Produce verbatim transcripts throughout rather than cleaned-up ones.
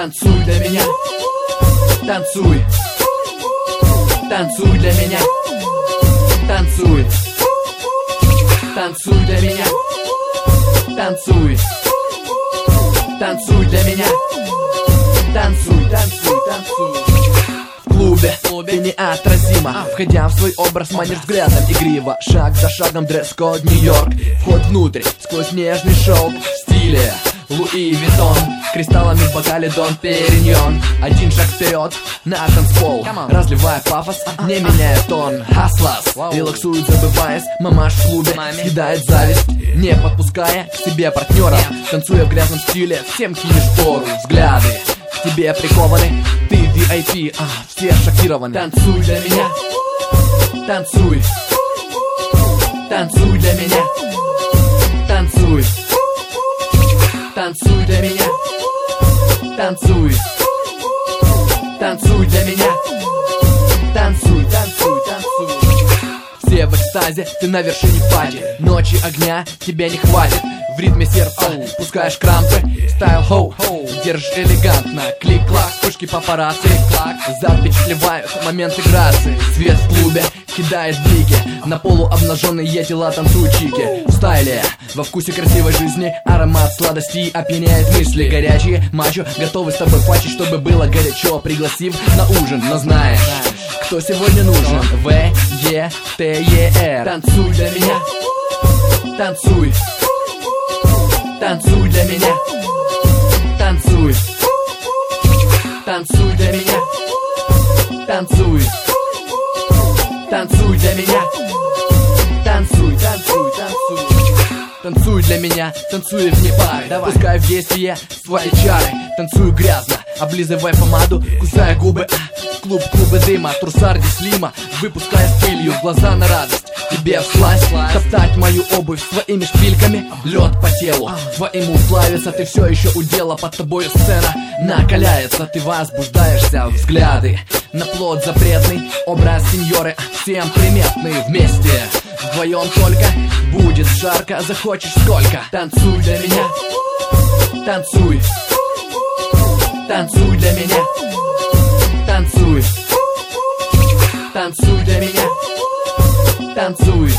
Танцуй для меня, танцуй, танцуй для меня, танцуй, танцуй для меня, танцуй, танцуй для меня, танцуй, танцуй, танцуй. В клубе, в клубе неотразимо, входя в свой образ, манишь взглядом игриво. Шаг за шагом, дресс-код Нью-Йорк. Вход внутрь, сквозь нежный шелк в стиле Луи Виттон. Кристаллами в бокале Дон Периньон. Один шаг вперед на танцпол, разливая пафос, не меняя тон. Хаслас релаксует, забываясь. Мамаш в клубе съедает зависть, не подпуская к себе партнера. Танцуя в грязном стиле, всем кинешь пору. Взгляды к тебе прикованы, ты ви ай пи, а все шокированы. Танцуй для меня, танцуй, танцуй для меня, танцуй, танцуй для меня, танцуй, танцуй для меня, танцуй, танцуй, танцуй. Все в экстазе, ты на вершине пати. Ночи огня тебе не хватит. В ритме сердца пускаешь крампы. Стайл хоу, держишь элегантно. Клик-клак, вспышки папарацци, клак. Запечатлевают моменты грации. Свет в клубе кидает блики. На полу обнаженные тела танцуют чики. В стайле, во вкусе красивой жизни. Аромат сладостей опьяняет мысли. Горячие мачо готовы с тобой фачить, чтобы было горячо, пригласив на ужин. Но знаешь, кто сегодня нужен? В, Е, Т, Е, Р. Танцуй для меня, танцуй, танцуй для меня, танцуй, танцуй для меня, танцуй, танцуй для меня, танцуй, танцуй, танцуй. Танцуй для меня, танцуй вне пары. Давай. Пускай в действие свои чары. Танцую грязно, облизывай помаду, кусая губы. Клуб, клубы дыма, трусарди слима, выпуская с пылью глаза на радость. Тебе всласть топтать мою обувь своими шпильками. Лед по телу твоему плавится, ты все еще у дела. Под тобою сцена накаляется, ты возбуждаешься. Взгляды на плод запретный, образ сеньоры всем приметный. Вместе, вдвоем только будет жарко, захочешь сколько. Танцуй для меня, танцуй, танцуй для меня, танцуй, танцуй для меня, танцуй,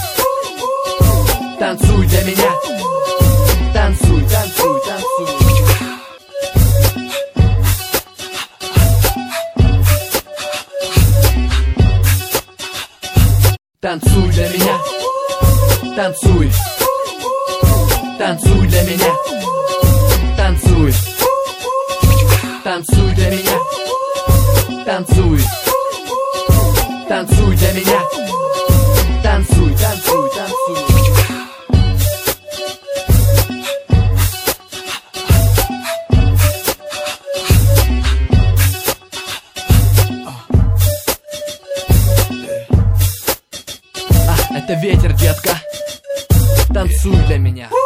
танцуй для меня, танцуй, танцуй, танцуй. Танцуй для меня, танцуй, танцуй для меня, танцуй, танцуй для меня, танцуй, танцуй для меня, танцуй, танцуй, танцуй. А, это ветер, детка, танцуй для меня.